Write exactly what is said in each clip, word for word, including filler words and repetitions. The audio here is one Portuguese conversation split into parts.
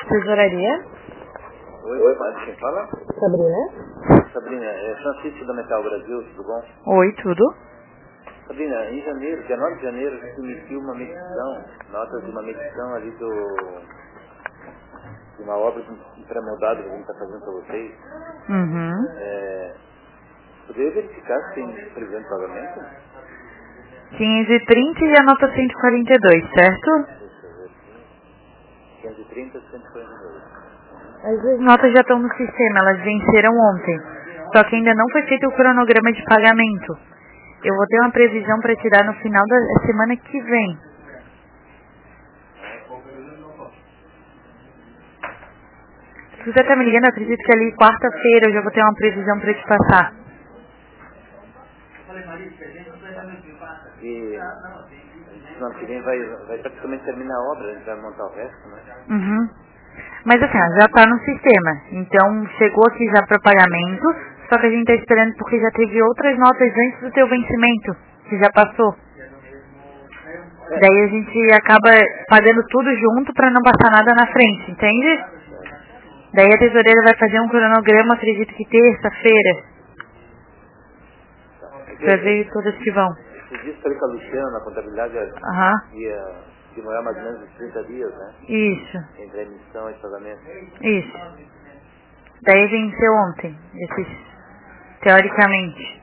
Tesouraria? Oi, Oi, mas quem fala? Sabrina? Sabrina, é Francisco da Metal Brasil, tudo bom? Oi, tudo? Sabrina, em janeiro, dia nove de janeiro, a gente emitiu uma medição, notas de uma medição ali do... de uma obra de pré-moldado que a gente está fazendo para vocês. Uhum. É, poderia verificar se tem previsão de pagamento? quinhentos e trinta e a nota cento e quarenta e dois, certo? Deixa eu ver aqui. quinhentos e trinta, cento e quarenta e dois. As duas notas já estão no sistema, elas venceram ontem. Só que ainda não foi feito o cronograma de pagamento. Eu vou ter uma previsão para te dar no final da semana que vem. Se você tá me ligando, eu acredito que ali quarta-feira eu já vou ter uma previsão para te passar. E semana que vem vai, vai praticamente terminar a obra, a gente vai montar o resto, né? Uhum. Mas assim, ó, já está no sistema. Então chegou aqui já para pagamento. Só que a gente está esperando porque já teve outras notas antes do teu vencimento, que já passou. É. Daí a gente acaba pagando tudo junto para não passar nada na frente, entende? Daí a tesoureira vai fazer um cronograma, acredito que terça-feira, para ver todas que vão. Você disse para a Luciana, na contabilidade, Aham. ia demorar mais ou menos uns trinta dias, né? Isso, Entre a emissão e o pagamento. isso. Daí venceu ontem, esses, teoricamente.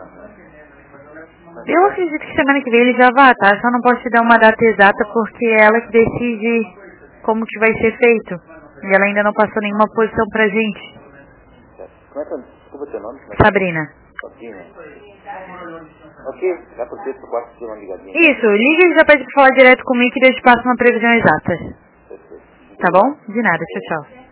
Eu acredito que semana que vem ele já vai, tá? Só não posso te dar uma data exata porque é ela que decide como que vai ser feito. E ela ainda não passou nenhuma posição pra gente. Como é que é? Desculpa teu nome? Como é que é? Sabrina. Sabrina. Ok, dá para ter por quarto de uma ligadinha. Isso, liga e já pede pra falar direto comigo que eu te passo uma previsão exata. Perfeito. Tá bom? De nada, tchau, tchau.